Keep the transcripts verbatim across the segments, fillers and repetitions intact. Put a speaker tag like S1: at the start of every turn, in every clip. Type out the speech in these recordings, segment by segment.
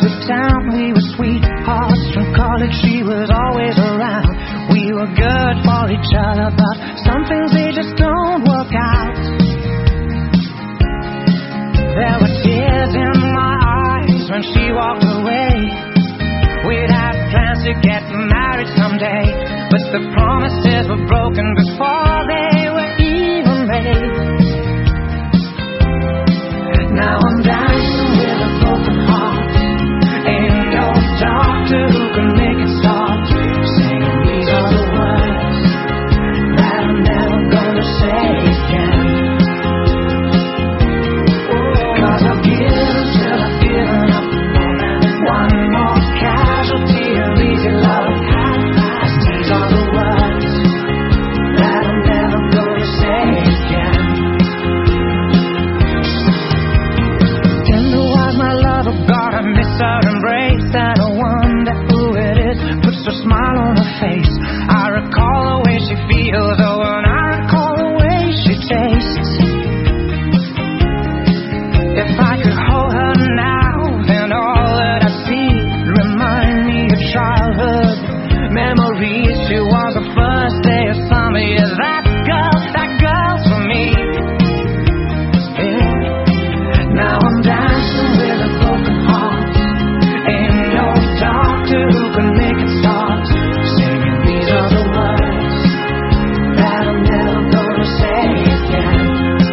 S1: the town. We were sweethearts from college, she was always around. We were good for each other, but some things they just don't work out. There were tears in my eyes when she walked away. We'd had plans to get married someday, but the promises were broken before they were even made. Now I'm dancing with a broken heart. Ain't no doctor who can make it stop. Singing these are the words that I'm never gonna say again. Cause I've given till I've given up. One more casualty of easy love. These are the words that I'm never gonna say again. Tender was my love, oh God, I miss her embrace. And I wonder who it is, puts a smile on her face. I recall the way she feels, oh, and I recall the way she tastes. If I could hold her now, then all that I see remind me of childhood memories. She was the first day of summer, yeah, that girl, that girl's for me. Yeah. Now I'm dancing with a broken heart. Ain't no doctor who can make it stop. Singing these are the words that I'm never gonna say again.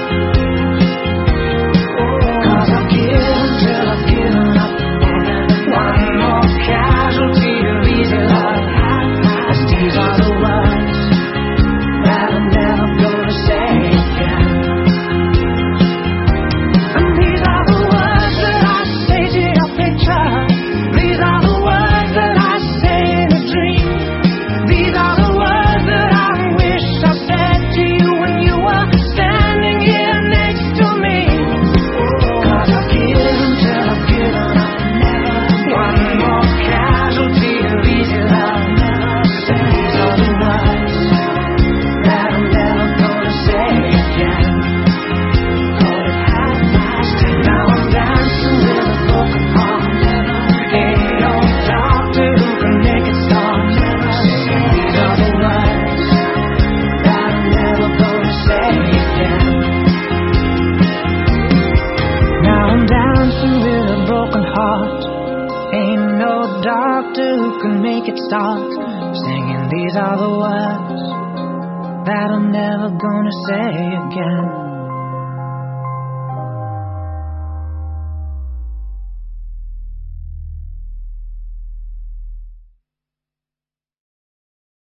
S1: Cause I've given till I've given up. One more casualty of easy love. These are the words that I'm never gonna say again. And these are the words that I say to your picture. These are the words that I say in a dream. These are the words that I wish I said to you when you were standing here next to me. Cause I've given till I've given up. One more casualty of easy love. These are the words that I'm never gonna say again. Call it half past ten. Now I'm dancing with a broken heart. Ain't no doctor who can make it stop. These are the words that I'm never gonna say again. Now I'm dancing with a broken heart. Ain't no doctor who can make it stop. Singing these are the words that I'm never gonna say again.